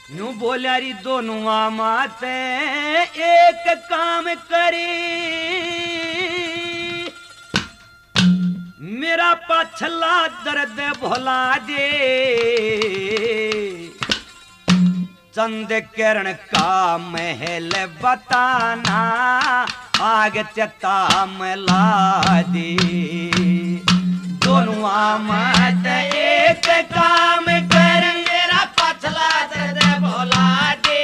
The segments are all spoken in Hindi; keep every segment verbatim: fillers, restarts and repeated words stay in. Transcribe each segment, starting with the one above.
यूं बोलिया री दोनों माते एक काम करी, मेरा पाछला दर्द भुला दे। चंद किरण का महल बताना आग चता मिला दे। दोनों आमद एक काम कर, मेरा पाछला दर्द भुला दे।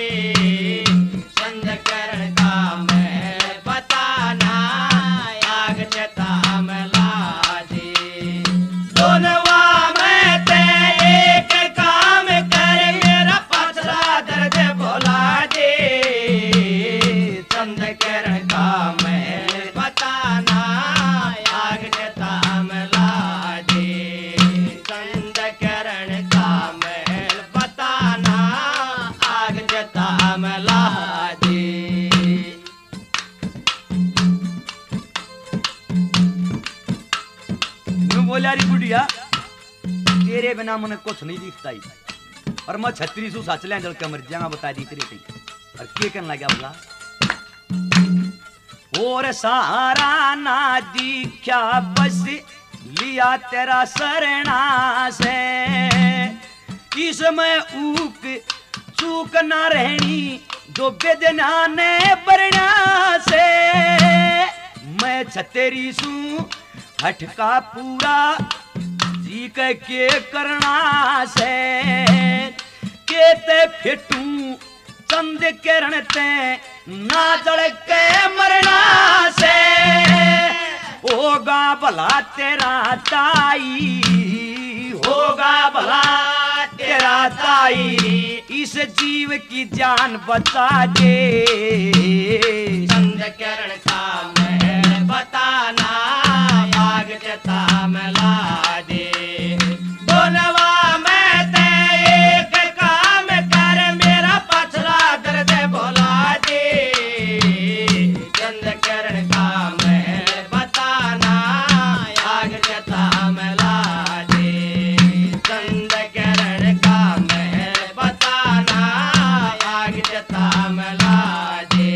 चंद किरण का महल बताना आग चता मिला दे। दोनों आमद एक काम कर, मेरा पाछला दर्द भुला दे। चंद किरण का महल बताना आग चता मिला दे। चंद किरण का महल बताना आग चता मिला दे। यूं बोलिया री बुढ़िया, तेरे बिना मन कुछ नहीं दिखता ही, और मैं छतरी सु सच ले जल के मर जाऊंगा बता दी तेरे कहीं। और के कहने लगा बोला, और सारा ना दिखा बस लिया तेरा शरणा से। इसमें ऊक चूक ना रहनी जो बेदना ने बरना से। मैं छतेरी सू हटका पूरा जी के, के करना से। केते फिटू चंद किरण ते ना जड़ के मरना से। होगा भला तेरा ताई, होगा भला तेरा ताई, इस जीव की जान बचा दे। चंद किरण का महल बताना आग चता मिला दे। दोनवा में ते एक काम कर, मेरा पाछला दर्द भुला दे। चंद किरण का महल बताना आग चता मिला दे। चंद किरण का महल बताना आग चता मिला दे।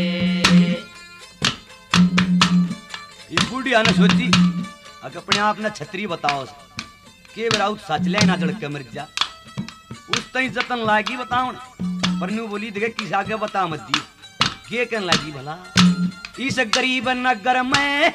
ये बुढ़िया ने सोची, अगर अपने आप ने छतरी बताओ के बेराउत सच ले ना जड़ के मर जा। उस तई जतन लागी बताओ, पर न्यू बोली देखे किस आगे बता मत दी। के कहने लगी भला, इस गरीब नगर में,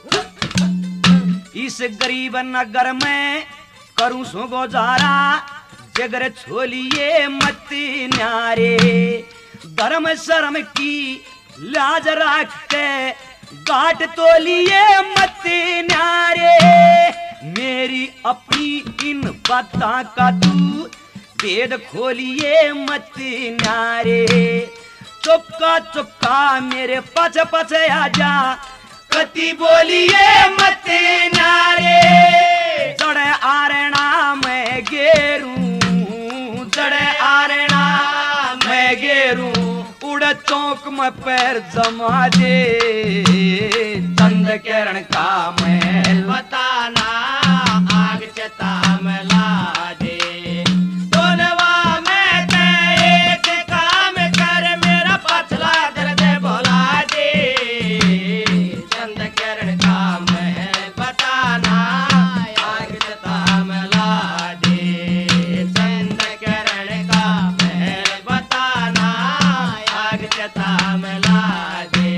इस गरीब नगर में करूं सो गुजारा। जगर छोलिए मत न्यारे, धर्म शर्म की लाज रख के गाट तो लिए मत न्यारे। मेरी अपनी इन बातों का तू भेद खोलिए मत न्यारे। चुपका चुपका मेरे पछ पछ आजा, कति बोलिए मत न्यारे। जड़े आरणा मैं गेरू, जड़े आरणा मैं गेरू, उड़ चौक में पैर जमा दे। चंद किरण का महल बताना आग चता मिला दे। दोनवा में ते एक काम कर, मेरा पाछला दर्द भुला दे। चंद किरण का महल बताना आग चता मिला दे। चंद किरण का महल बताना आग चता मिला दे।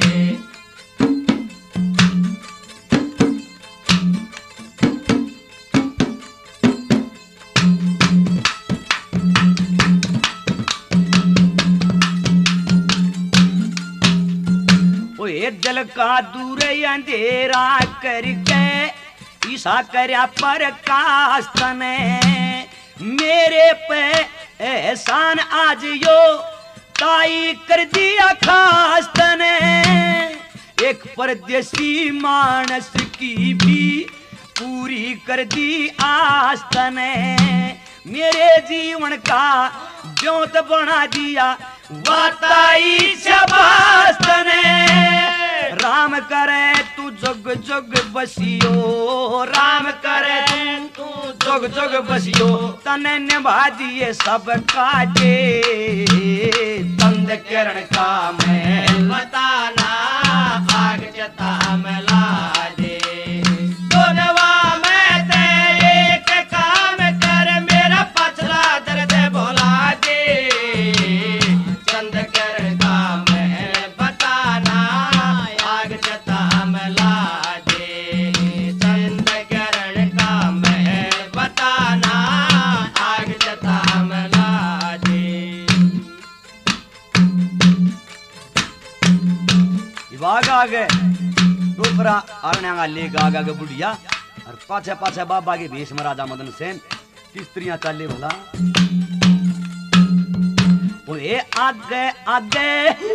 जल का दूर अंधेरा करके ईसा करया प्रकाश ने। मेरे पे एहसान आज यो ताई कर दिया खास तने। एक परदेसी मानस की भी पूरी कर दी आस तने। मेरे जीवन का ज्योत बना दिया वाताई शबास तने। राम करे तू जुग जुग बसियो, राम करे तू जुग जुग बसियो, तने निभा दिए सब काटे, चंद किरण का महल बताना आग जता मला दे, दोनवा में ते एक काम कर, मेरा पछला दर्द भुला दे, चंद किरण का महल बताना आग जता मला दे, चंद किरण का महल बताना आग जता मला दे। विभाग आ गए ऊपरा अरण्या लेक आगा के बुढ़िया और पाछे पाछे बाबा के भेष में राजा मदन सेन किस स्त्रियां चाले भला ओए आगे आगे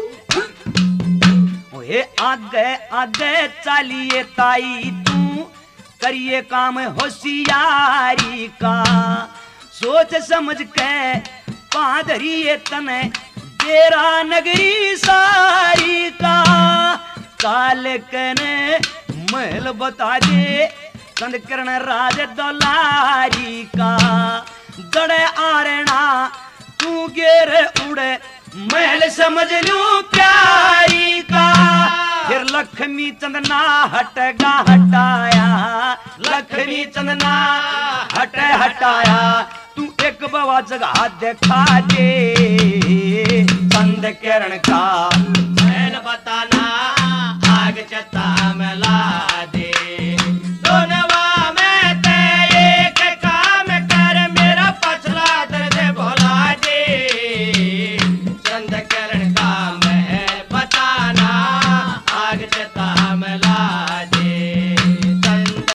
ओए आगे आगे चालिए ताई तू करिए काम होशियारी का, सोच समझ के पादरिए तने तेरा नगरी सारी का, काल कने महल बता दे चंद किरण राज दौलारी का, जड़े आरणा तू गेर उड़े महल समझ लू प्यारी का, फिर लक्ष्मी चंदना हटगा हटाया, लक्ष्मी चंदना हट हटाया, तू एक बाबा जगह देखा दे, चंद किरण का महल बताना आग जता मला